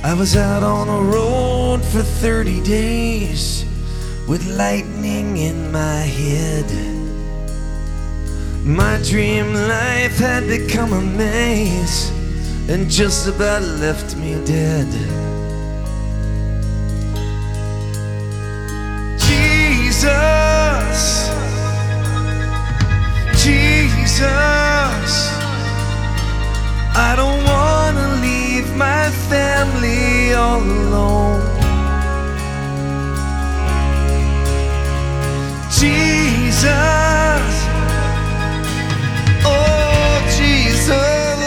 I was out on the road for 30 days with lightning in my head. My dream life had become a maze and just about left me dead. Jesus, Jesus, I don't wanna leave my family all alone. Jesus, oh Jesus,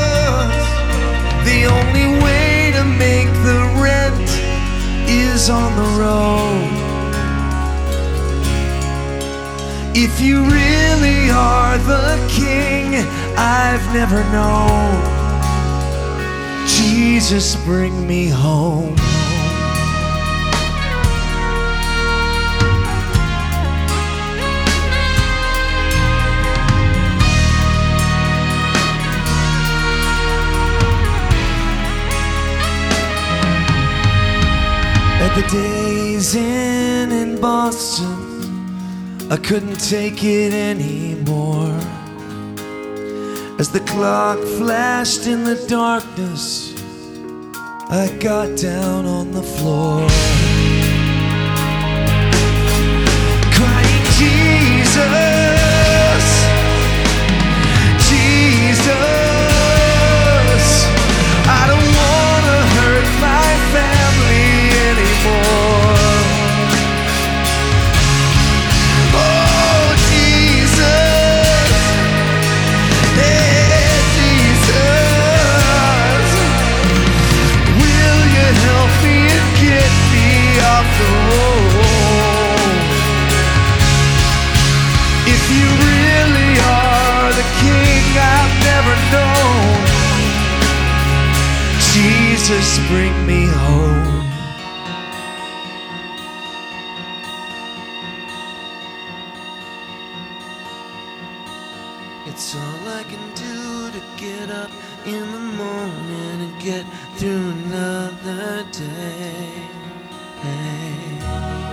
the only way to make the rent is on the road. If you really are the king I've never known, Jesus, bring me home. At the Days Inn in Boston, I couldn't take it anymore. As the clock flashed in the darkness, I got down on the floor, crying, Jesus, Jesus, I don't wanna hurt my family anymore. Jesus, bring me home. It's all I can do to get up in the morning and get through another day. Hey.